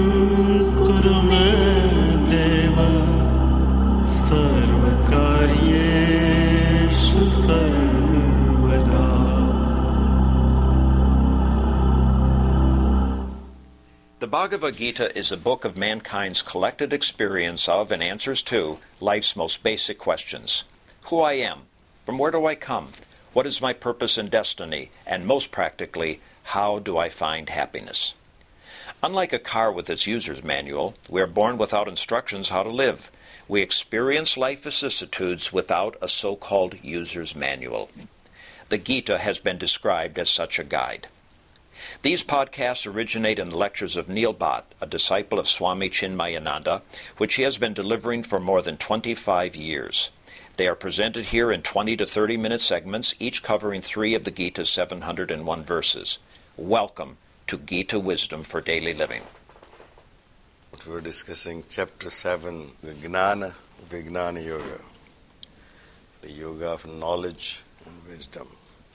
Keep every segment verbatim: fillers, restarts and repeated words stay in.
कुरु मे देव सर्वकार्येषु सर्वदा. The Bhagavad Gita is a book of mankind's collected experience of and answers to life's most basic questions. Who I am, from where do I come, what is my purpose and destiny, and most practically, how do I find happiness? Unlike a car with its user's manual, we are born without instructions how to live. We experience life vicissitudes without a so-called user's manual. The Gita has been described as such a guide. These podcasts originate in the lectures of Neil Bhatt, a disciple of Swami Chinmayananda, which he has been delivering for more than twenty-five years. They are presented here in twenty to thirty minute segments, each covering three of the Gita's seven hundred one verses. Welcome to Gita Wisdom for Daily Living. We were discussing chapter seven, Gnana Vijnana Yoga, the yoga of knowledge and wisdom.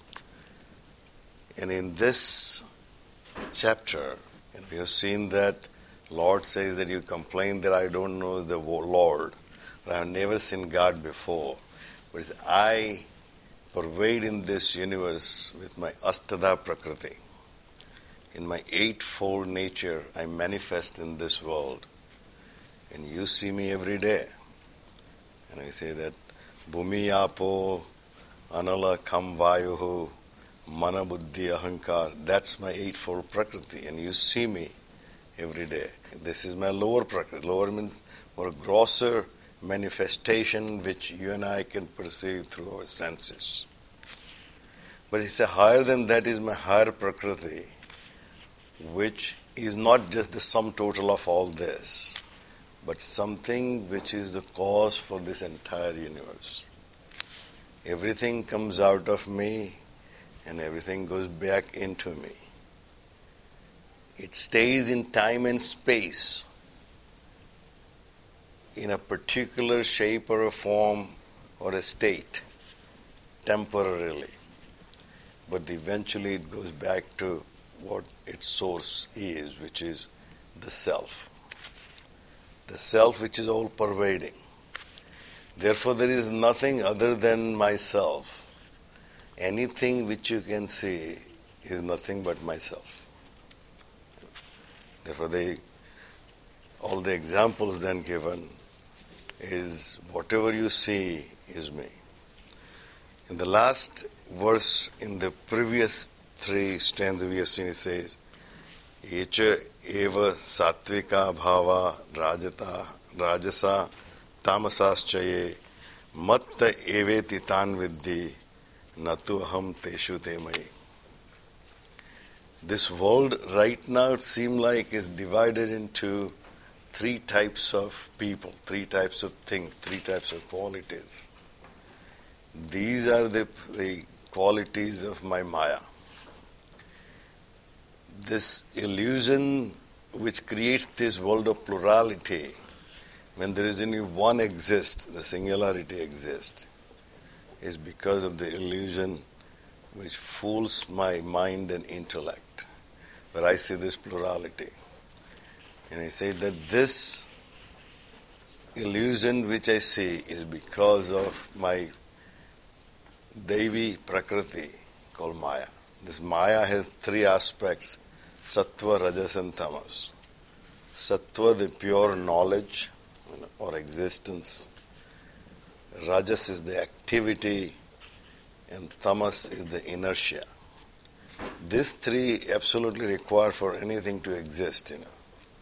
And in this chapter, and we have seen that Lord says that you complain that I don't know the Lord, but I have never seen God before. But I pervade in this universe with my Astada Prakriti. In my eightfold nature, I manifest in this world. And you see me every day. And I say that Bhumi Apo Anala Kam Vayuhu Mana Buddhi Ahankar, that's my eightfold Prakriti, and you see me every day. This is my lower Prakriti. Lower means more grosser manifestation which you and I can perceive through our senses. But he said higher than that is my higher Prakriti, which is not just the sum total of all this, but something which is the cause for this entire universe. Everything comes out of me, and everything goes back into me. It stays in time and space in a particular shape or a form or a state, temporarily. But eventually it goes back to what its source is, which is the self. The self which is all pervading. Therefore there is nothing other than myself. Anything which you can see is nothing but myself. Therefore, they, all the examples then given is whatever you see is me. In the last verse in the previous three stanzas we have seen, it says, Echa eva sattvika bhava rajata rajasa tamasaschaye matta eveti tan viddhi Natu aham teshu te mai. This world right now, it seems like, is divided into three types of people, three types of things, three types of qualities. These are the, the qualities of my Maya. This illusion which creates this world of plurality, when there is only one exists, the singularity exists, is because of the illusion which fools my mind and intellect, where I see this plurality. And I say that this illusion which I see is because of my Devi Prakriti called Maya. This Maya has three aspects, Sattva, Rajas and Tamas. Sattva, the pure knowledge or existence. Rajas is the activity, and Tamas is the inertia. These three absolutely require for anything to exist, you know.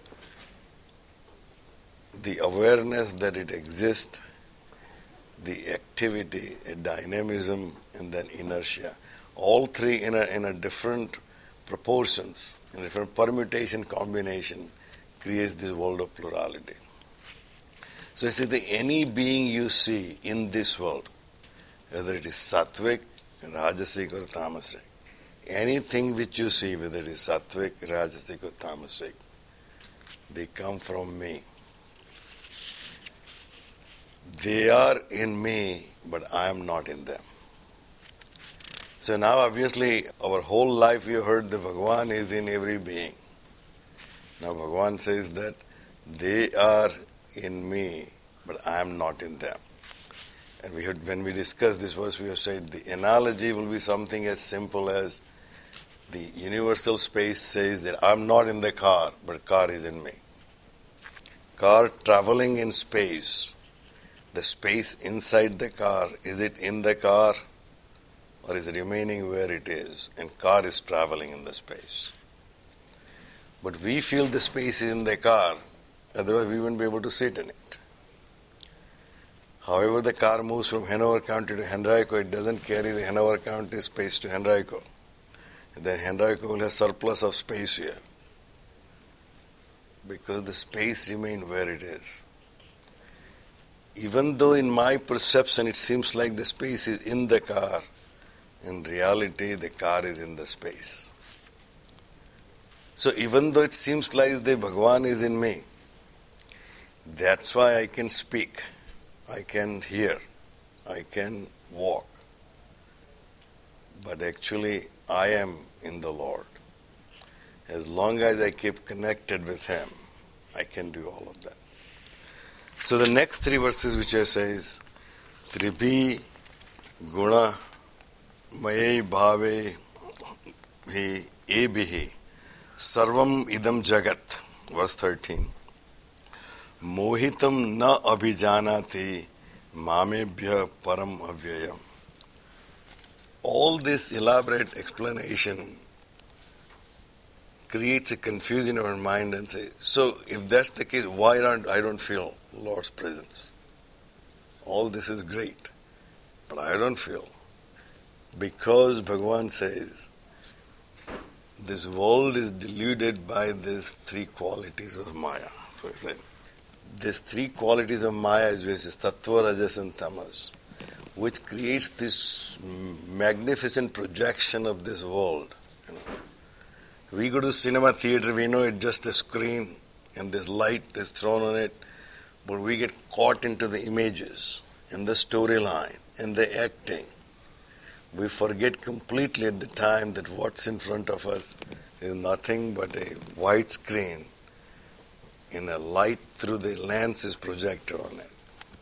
The awareness that it exists, the activity, a dynamism, and then inertia. All three in a, in a different proportions, in a different permutation combination, creates this world of plurality. So I say that any being you see in this world, whether it is sattvic, rajasic or tamasic, anything which you see, whether it is sattvic, rajasic or tamasic, they come from me. They are in me, but I am not in them. So now obviously our whole life we heard that Bhagavan is in every being. Now Bhagavan says that they are in me, but I am not in them. And we had, when we discussed this verse, we have said the analogy will be something as simple as the universal space says that I am not in the car, but car is in me. Car traveling in space, the space inside the car, is it in the car or is it remaining where it is? And car is traveling in the space. But we feel the space is in the car, otherwise we wouldn't be able to sit in it. However, the car moves from Hanover County to Henrico, it doesn't carry the Hanover County space to Henrico. Then Henrico will have surplus of space here, because the space remains where it is. Even though in my perception it seems like the space is in the car, in reality the car is in the space. So even though it seems like the Bhagavan is in me, that's why I can speak, I can hear, I can walk. But actually I am in the Lord. As long as I keep connected with Him, I can do all of that. So the next three verses which I say is Tribhi Guna Maye Bhave Hi Ebihi Sarvam Idam Jagat, verse thirteen. Mohitam na abhijanati mamebhya param avyayam. All this elaborate explanation creates a confusion in our mind and say, so if that's the case, why don't I don't feel Lord's presence? All this is great, but I don't feel. Because Bhagavan says, this world is deluded by these three qualities of Maya. So he said, these three qualities of Maya is which is Tattva, Rajas and Tamas, which creates this magnificent projection of this world. You know. We go to cinema theater, we know it's just a screen and this light is thrown on it, but we get caught into the images and the storyline and the acting. We forget completely at the time that what's in front of us is nothing but a white screen and a light through the lens is projected on it.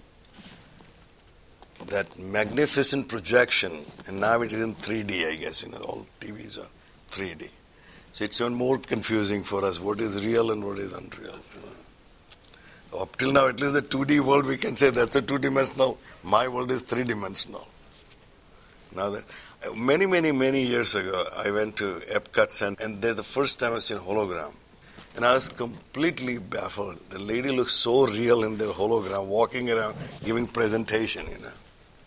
That magnificent projection, and now it is in three D, I guess, you know, all T Vs are three D. So it's even more confusing for us, what is real and what is unreal. You know. Up till now, at least the two D world, we can say that's a two-dimensional. My world is three-dimensional. Now that many, many, many years ago, I went to Epcot Center, and there the first time I seen hologram. And I was completely baffled. The lady looks so real in their hologram, walking around, giving presentation, you know.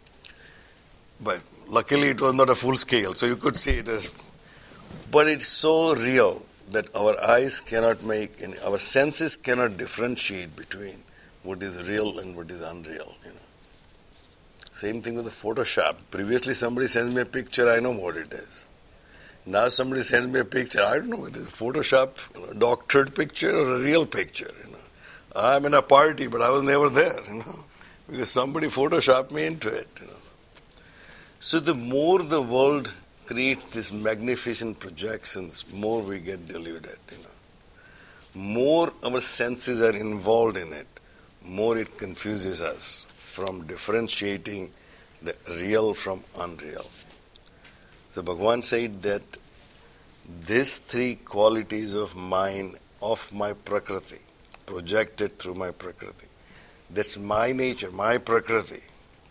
But luckily it was not a full scale, so you could see it as... But it's so real that our eyes cannot make, and our senses cannot differentiate between what is real and what is unreal, you know. Same thing with the Photoshop. Previously somebody sends me a picture, I know what it is. Now somebody sends me a picture, I don't know whether it's a Photoshop, you know, doctored picture or a real picture, you know. I'm in a party, but I was never there, you know, because somebody Photoshopped me into it, you know. So the more the world creates these magnificent projections, more we get deluded, you know. More our senses are involved in it, more it confuses us from differentiating the real from unreal. So Bhagavan said that these three qualities of mine, of my Prakriti, projected through my Prakriti, that's my nature, my Prakriti.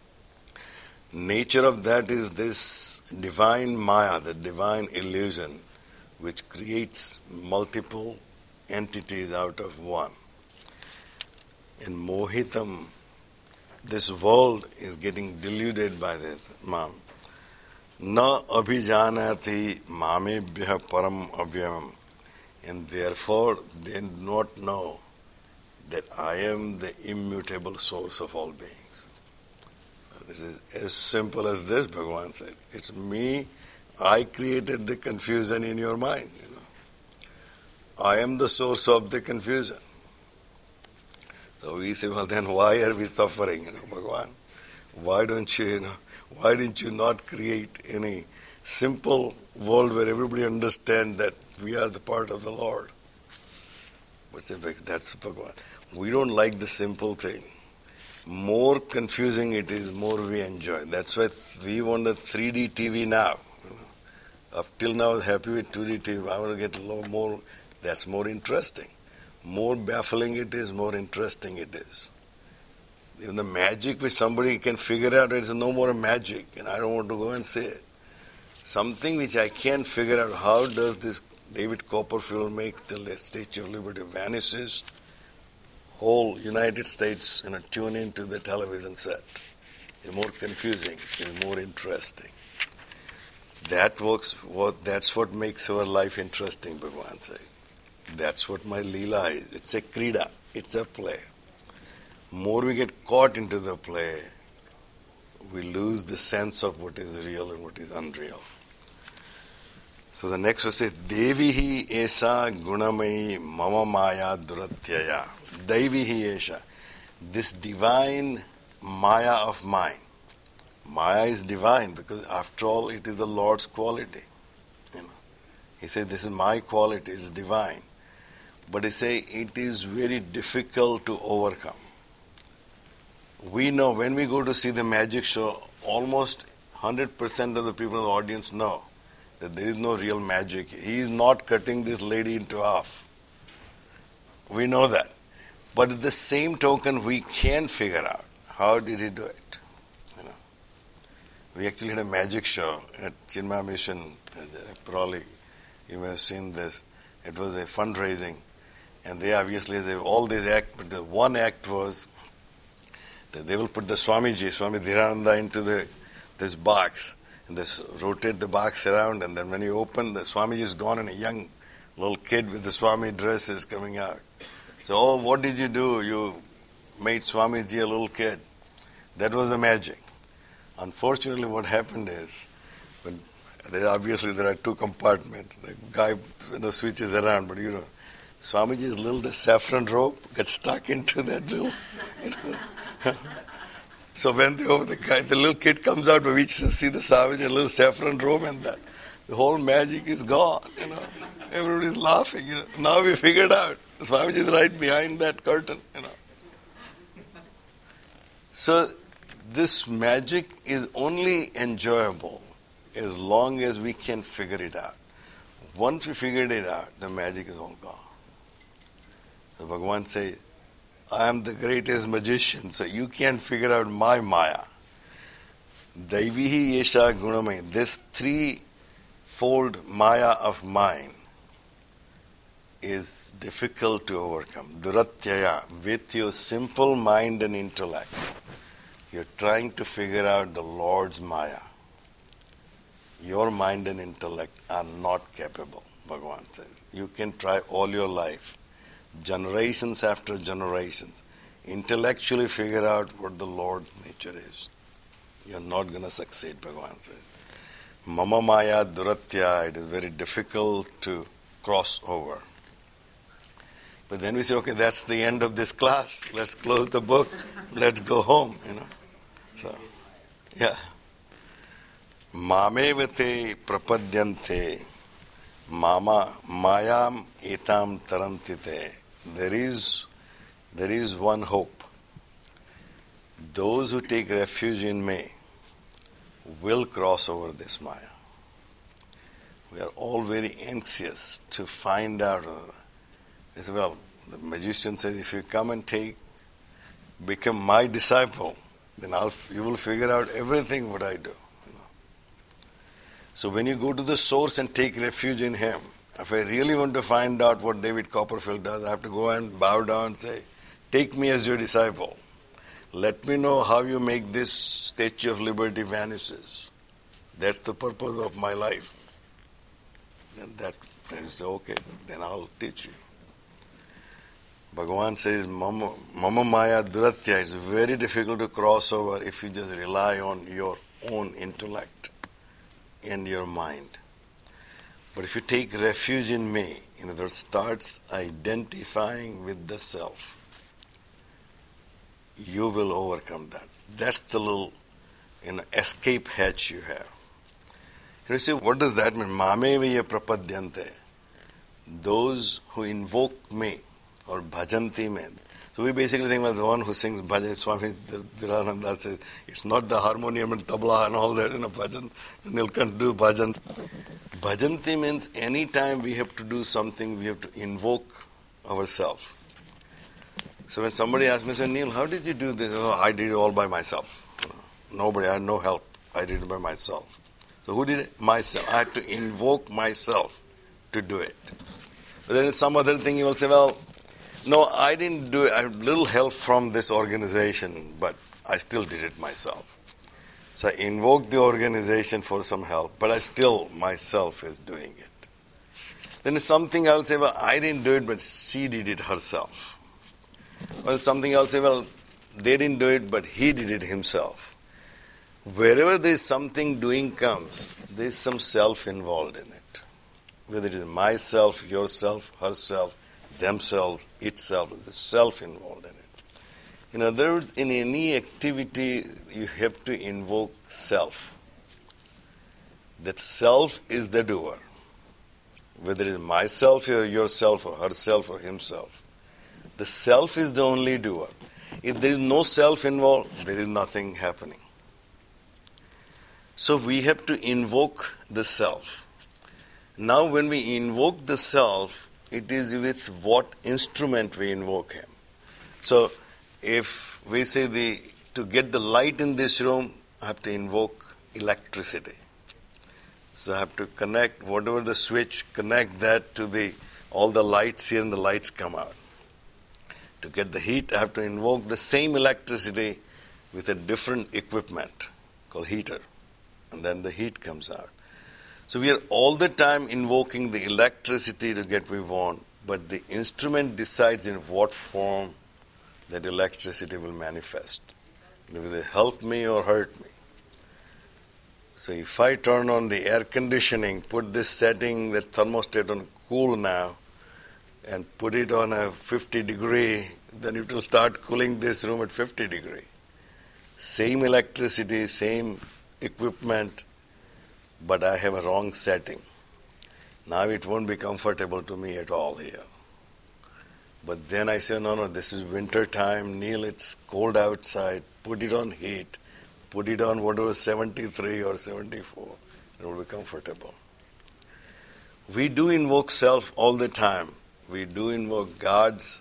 Nature of that is this divine Maya, the divine illusion, which creates multiple entities out of one. In Mohitam, this world is getting deluded by this. Mam. Na abhijanati mamebhya param avyam. And therefore they do not know that I am the immutable source of all beings. It is as simple as this, Bhagavan said. It's me, I created the confusion in your mind. You know, I am the source of the confusion. So we say, well then why are we suffering, you know, Bhagavan? Why don't you, you know, why didn't you not create any simple world where everybody understands that we are the part of the Lord? But say, that's Bhagavan. We don't like the simple thing. More confusing it is, more we enjoy. That's why we want the three D T V now. Up till now, I was happy with two D T V. I want to get a lot more. That's more interesting. More baffling it is, more interesting it is. Even the magic which somebody can figure out, it's no more a magic, and I don't want to go and say it. Something which I can't figure out, how does this David Copperfield make the Statue of Liberty vanishes? Whole United States, you know, tune into the television set. It's more confusing, it's more interesting. That works. What that's what makes our life interesting, Bhagavan says. That's what my Leela is. It's a krida. It's a play. More we get caught into the play, we lose the sense of what is real and what is unreal. So the next verse says, Devihi esa gunamai mama maya duratyaya. Devihi esha. This divine maya of mine. Maya is divine because after all it is the Lord's quality. You know, He said, this is my quality, it's divine. But He said, it is very difficult to overcome. We know when we go to see the magic show, almost one hundred percent of the people in the audience know that there is no real magic. He is not cutting this lady into half. We know that. But at the same token, we can figure out how did He do it. You know, we actually had a magic show at Chinmaya Mission. And, uh, probably you may have seen this. It was a fundraising, and they obviously they have all these acts. But the one act was that they will put the Swamiji, Swami Dhirananda, into the this box, and they rotate the box around, and then when you open, the Swamiji is gone, and a young little kid with the Swami dress is coming out. So, oh, what did you do? You made Swamiji a little kid. That was the magic. Unfortunately, what happened is, when there obviously there are two compartments. The guy, you know, switches around, but you know, Swamiji's little the saffron rope gets stuck into that little. You know. So when they open the guy, the little kid comes out, we see the Swamiji, a little saffron robe, and that the whole magic is gone. You know, everybody's laughing. You know, now we figured out Swamiji is right behind that curtain. You know, so this magic is only enjoyable as long as we can figure it out. Once we figured it out, the magic is all gone. So Bhagavan says, I am the greatest magician, so you can't figure out my Maya. Daivihi yesha gunamai. This three-fold Maya of mine is difficult to overcome. Duratyaya. With your simple mind and intellect, you're trying to figure out the Lord's Maya. Your mind and intellect are not capable, Bhagavan says. You can try all your life, generations after generations, intellectually figure out what the Lord's nature is. You're not going to succeed, Bhagavan says. Mama Maya Duratya, it is very difficult to cross over. But then we say, okay, that's the end of this class. Let's close the book. Let's go home, you know. So, yeah. Mamevate prapadyante mama mayam etam tarantite. There is, there is one hope. Those who take refuge in me will cross over this Maya. We are all very anxious to find out. Uh, well, the magician says, if you come and take, become my disciple, then I'll, you will figure out everything what I do. You know? So when you go to the source and take refuge in Him, if I really want to find out what David Copperfield does, I have to go and bow down and say, take me as your disciple. Let me know how you make this Statue of Liberty vanishes. That's the purpose of my life. And that, and you say, okay, then I'll teach you. Bhagavan says, Mama, Mama Maya Duratya is very difficult to cross over if you just rely on your own intellect and your mind. But if you take refuge in me, in other words, starts identifying with the self, you will overcome that. That's the little, you know, escape hatch you have. You see, what does that mean? Mameviya prapadyante. Those who invoke me, or bhajanti mein. So we basically think, well, the one who sings bhajan, Swami Dhirananda says, it's not the harmonium and tabla and all that in a bhajan. Nilkant do bhajan. Bhajanti means any time we have to do something, we have to invoke ourselves. So when somebody asks me, say, Neil, how did you do this? Oh, I did it all by myself. Nobody, I had no help. I did it by myself. So who did it? Myself. I had to invoke myself to do it. But then some other thing you will say, well, no, I didn't do it. I had little help from this organization, but I still did it myself. So I invoked the organization for some help, but I still, myself is doing it. Then something I will say, well, I didn't do it, but she did it herself. Well, something else, say, well, they didn't do it, but he did it himself. Wherever there is something doing comes, there is some self involved in it. Whether it is myself, yourself, herself, themselves, itself, there is self involved in it. In other words, in any activity, you have to invoke self. That self is the doer. Whether it is myself or yourself or herself or himself. The self is the only doer. If there is no self involved, there is nothing happening. So we have to invoke the self. Now when we invoke the self, it is with what instrument we invoke him. So if we say the to get the light in this room, I have to invoke electricity. So I have to connect whatever the switch, connect that to the all the lights here and the lights come out. To get the heat, I have to invoke the same electricity with a different equipment called heater. And then the heat comes out. So we are all the time invoking the electricity to get what we want, but the instrument decides in what form that electricity will manifest. Will it help me or hurt me? So if I turn on the air conditioning, put this setting, that thermostat on cool now, and put it on a fifty degree, then it will start cooling this room at fifty degree. Same electricity, same equipment, but I have a wrong setting. Now it won't be comfortable to me at all here. But then I say, no, no, this is winter time, Neil, it's cold outside, put it on heat, put it on whatever, seventy-three or seventy-four, it will be comfortable. We do invoke self all the time. We do invoke God's,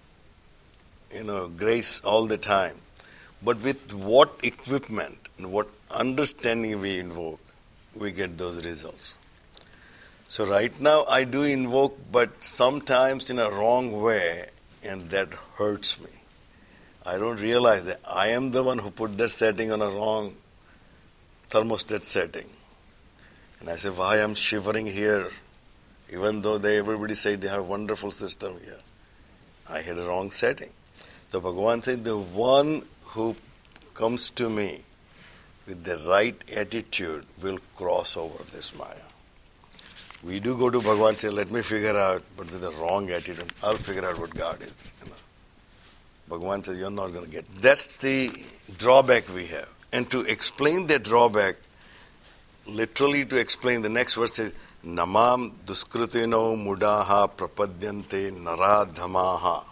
you know, grace all the time. But with what equipment and what understanding we invoke, we get those results. So right now I do invoke, but sometimes in a wrong way, and that hurts me. I don't realize that I am the one who put that setting on a wrong thermostat setting. And I say, why I'm shivering here, even though they everybody said they have a wonderful system here. I had a wrong setting. So Bhagavan said, the one who comes to me with the right attitude will cross over this Maya. We do go to Bhagavan and say, let me figure out, but with the wrong attitude, I'll figure out what God is. You know. Bhagavan says, you're not going to get. That's the drawback we have. And to explain that drawback, literally to explain, the next verse says, Namam duskritino mudaha prapadyante naradhamaha.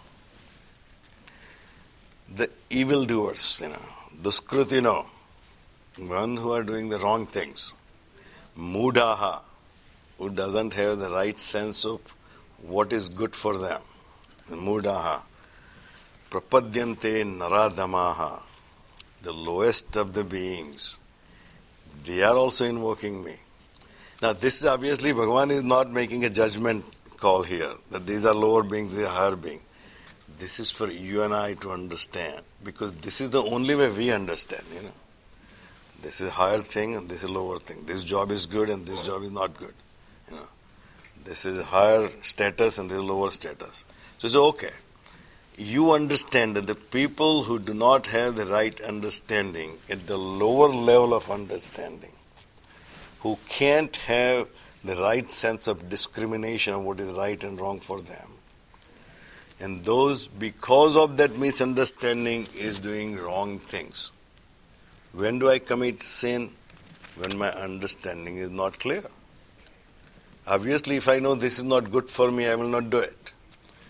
The evildoers, you know, duskritino, one who are doing the wrong things. Mudaha, who doesn't have the right sense of what is good for them. Mudaha. Prapadyante naradhamaha, the lowest of the beings. They are also invoking me. Now this is obviously, Bhagavan is not making a judgment call here, that these are lower beings, these are higher beings. This is for you and I to understand, because this is the only way we understand, you know. This is a higher thing and this is a lower thing. This job is good and this job is not good. You know. This is a higher status and this is lower status. So it's okay. You understand that the people who do not have the right understanding at the lower level of understanding, who can't have the right sense of discrimination of what is right and wrong for them, and those, because of that misunderstanding, is doing wrong things. When do I commit sin? When my understanding is not clear. Obviously, if I know this is not good for me, I will not do it.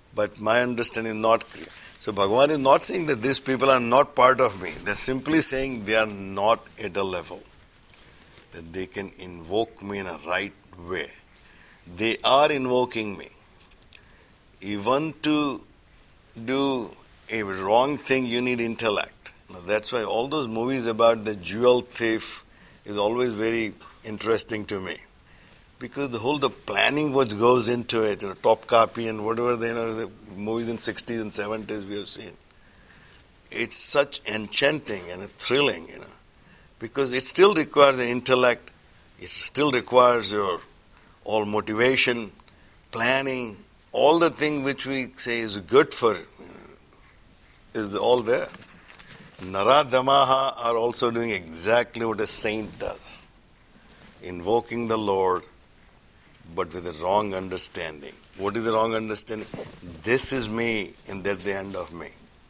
but my understanding is not clear. So Bhagavan is not saying that these people are not part of me. They're simply saying they are not at a level that they can invoke me in a right way. They are invoking me. Even to do a wrong thing, you need intellect. Now, that's why all those movies about the jewel thief is always very interesting to me. Because the whole the planning what goes into it, you know, Top Copy and whatever they you know the movies in sixties and seventies we have seen. It's such enchanting and thrilling, you know, because it still requires the intellect, it still requires your all motivation, planning, all the thing which we say is good for you know, is all there. Naradamaha are also doing exactly what a saint does, invoking the Lord, but with a wrong understanding. What is the wrong understanding? This is me and that's the end of me.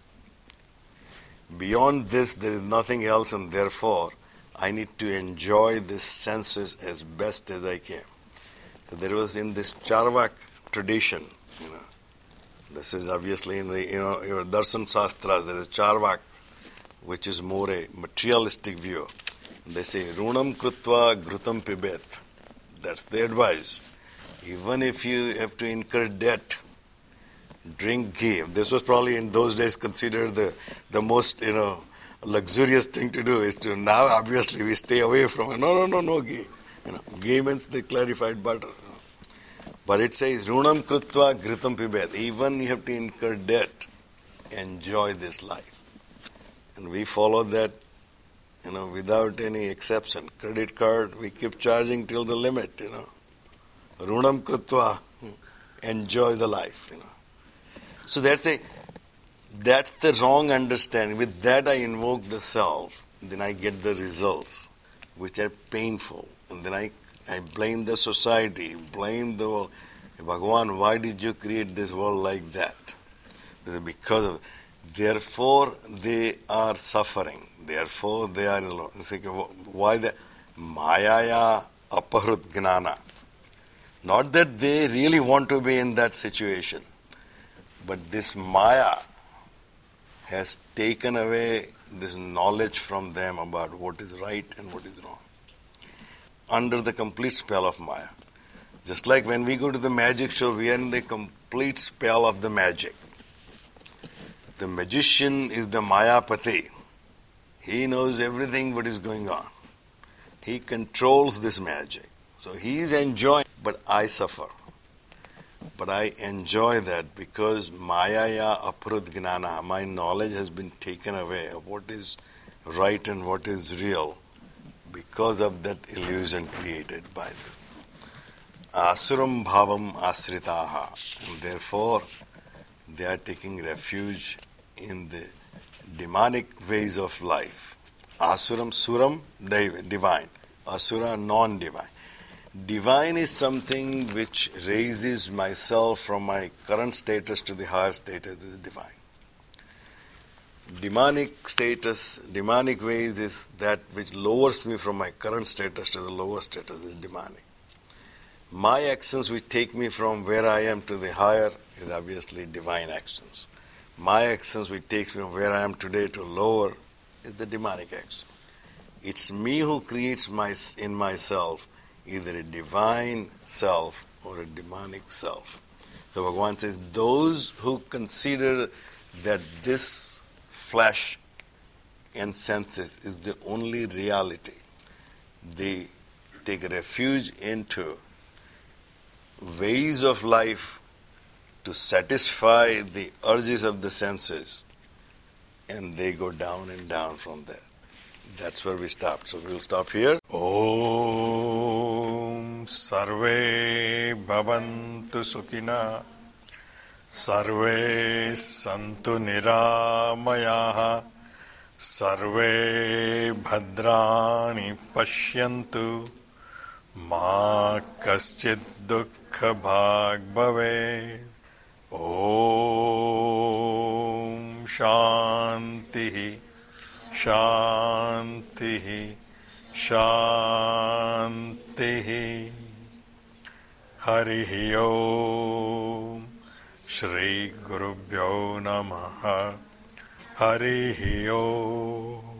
Beyond this, there is nothing else, and therefore, I need to enjoy these senses as best as I can. So there was in this Charvak tradition, you know, this is obviously in the, you know, your Darshan Shastras, there is Charvak, which is more a materialistic view. And they say, Runam Krutva Grutam Pibet. That's the advice. Even if you have to incur debt, drink ghee. This was probably in those days considered the, the most, you know, luxurious thing to do is to, now obviously we stay away from it. No, no, no, no ghee. You know, ghee means the clarified butter. You know. But it says, Runam Krutva Gritam Pibet. Even you have to incur debt, enjoy this life. And we follow that, you know, without any exception. Credit card, we keep charging till the limit, you know. Runam Krutva, enjoy the life, you know. So that's a, that's the wrong understanding. With that I invoke the self, then I get the results, which are painful. And then I, I blame the society, blame the world. Bhagavan, why did you create this world like that? Because of, therefore they are suffering. Therefore they are alone. Why the Mayaya Aparut Gnana? Not that they really want to be in that situation, but this Maya has taken away this knowledge from them about what is right and what is wrong. Under the complete spell of Maya. Just like when we go to the magic show, we are in the complete spell of the magic. The magician is the Mayapati. He knows everything what is going on. He controls this magic. So he is enjoying, but I suffer. But I enjoy that because Mayaya Aprud Gnana, my knowledge has been taken away of what is right and what is real because of that illusion created by them. Asuram Bhavam Asritaha. And therefore, they are taking refuge in the demonic ways of life. Asuram, Suram, divine. Asura, non-divine. Divine is something which raises myself from my current status to the higher status. This is divine. Demonic status, demonic ways is that which lowers me from my current status to the lower status. This is demonic. My actions which take me from where I am to the higher is obviously divine actions. My actions which takes me from where I am today to lower is the demonic action. It's me who creates my in myself either a divine self or a demonic self. So Bhagavan says, those who consider that this flesh and senses is the only reality, they take refuge into ways of life to satisfy the urges of the senses, and they go down and down from there. That's where we stopped. So we'll stop here. Om Sarve Bhavantu Sukhina Sarve Santu Niramayaha Sarve Bhadrani Pashyantu Ma Kaschid Dukkha Bhag Bhave. Om Shanti Shanti Shanti Harihi Om Shri Gurubhyo Namaha Harihi Om.